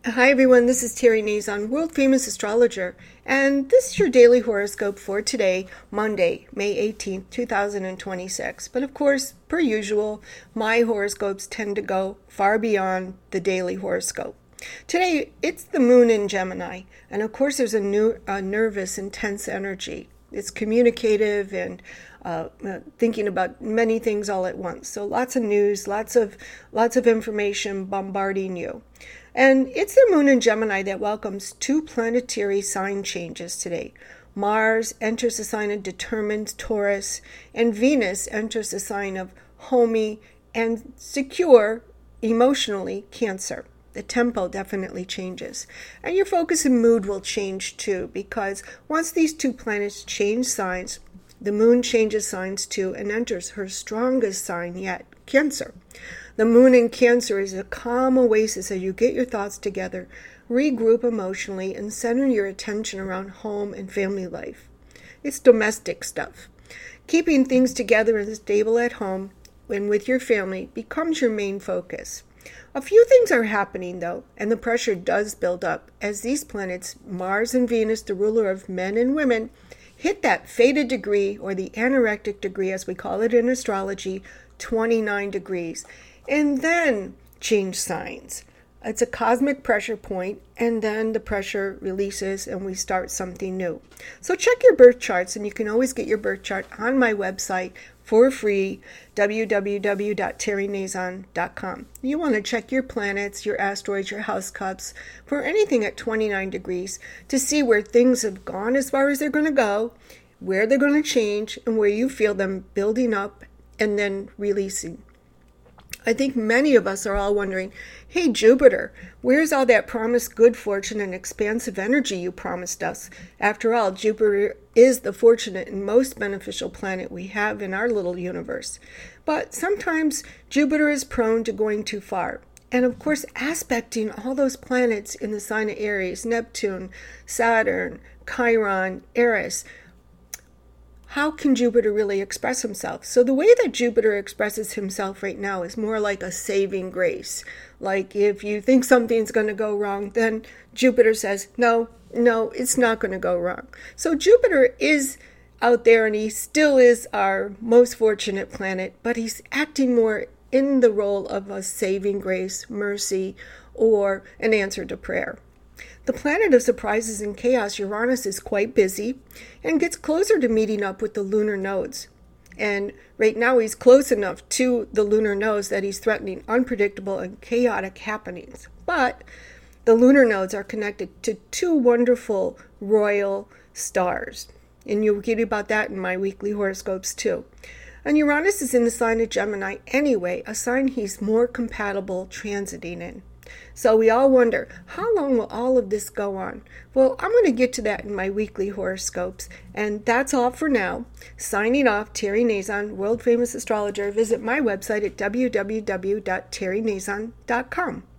Hi everyone, this is Terry Nazon, world famous astrologer, and this is your daily horoscope for today, Monday, May 18th, 2026. But of course, per usual, my horoscopes tend to go far beyond the daily horoscope. Today, it's the moon in Gemini, and of course there's a nervous, intense energy. It's communicative and thinking about many things all at once. So lots of news, lots of information bombarding you. And it's the moon in Gemini that welcomes two planetary sign changes today. Mars enters the sign of determined Taurus, and Venus enters the sign of homey and secure emotionally Cancer. The tempo definitely changes. And your focus and mood will change too, because once these two planets change signs, the moon changes signs too and enters her strongest sign yet, Cancer. The moon in Cancer is a calm oasis as you get your thoughts together, regroup emotionally, and center your attention around home and family life. It's domestic stuff. Keeping things together and stable at home and with your family becomes your main focus. A few things are happening, though, and the pressure does build up as these planets, Mars and Venus, the ruler of men and women, hit that fated degree, or the anorectic degree as we call it in astrology, 29 degrees, and then change signs. It's a cosmic pressure point, and then the pressure releases and we start something new. So check your birth charts, and you can always get your birth chart on my website for free, www.terrynazon.com. You want to check your planets, your asteroids, your house cups for anything at 29 degrees to see where things have gone as far as they're going to go, where they're going to change, and where you feel them building up and then releasing. I think many of us are all wondering, hey, Jupiter, where's all that promised good fortune and expansive energy you promised us? After all, Jupiter is the fortunate and most beneficial planet we have in our little universe. But sometimes Jupiter is prone to going too far. And of course, aspecting all those planets in the sign of Aries, Neptune, Saturn, Chiron, Eris, how can Jupiter really express himself? So the way that Jupiter expresses himself right now is more like a saving grace. Like if you think something's going to go wrong, then Jupiter says, no, it's not going to go wrong. So Jupiter is out there and he still is our most fortunate planet, but he's acting more in the role of a saving grace, mercy, or an answer to prayer. The planet of surprises and chaos, Uranus, is quite busy and gets closer to meeting up with the lunar nodes. And right now he's close enough to the lunar nodes that he's threatening unpredictable and chaotic happenings. But the lunar nodes are connected to two wonderful royal stars. And you'll read about that in my weekly horoscopes too. And Uranus is in the sign of Gemini anyway, a sign he's more compatible transiting in. So we all wonder, how long will all of this go on? Well, I'm going to get to that in my weekly horoscopes. And that's all for now. Signing off, Terry Nazon, world famous astrologer. Visit my website at www.terrynazon.com.